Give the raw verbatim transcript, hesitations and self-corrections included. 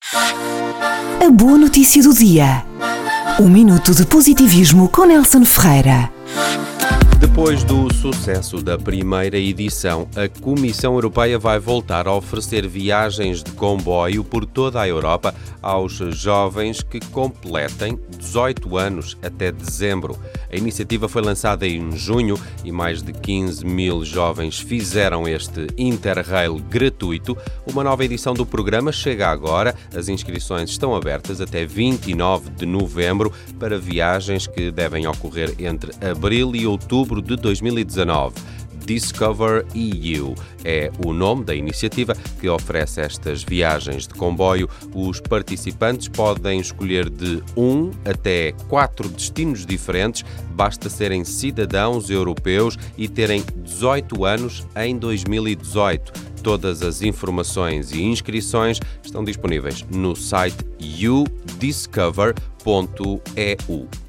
A boa notícia do dia. Um minuto de positivismo com Nelson Ferreira. Depois do sucesso da primeira edição, a Comissão Europeia vai voltar a oferecer viagens de comboio por toda a Europa aos jovens que completem dezoito anos até dezembro. A iniciativa foi lançada em junho e mais de quinze mil jovens fizeram este Interrail gratuito. Uma nova edição do programa chega agora. As inscrições estão abertas até vinte e nove de novembro para viagens que devem ocorrer entre abril e outubro de dois mil e dezanove. Discover E U é o nome da iniciativa que oferece estas viagens de comboio. Os participantes podem escolher de um até quatro destinos diferentes. Basta serem cidadãos europeus e terem dezoito anos em dois mil e dezoito. Todas as informações e inscrições estão disponíveis no site u discover ponto e u.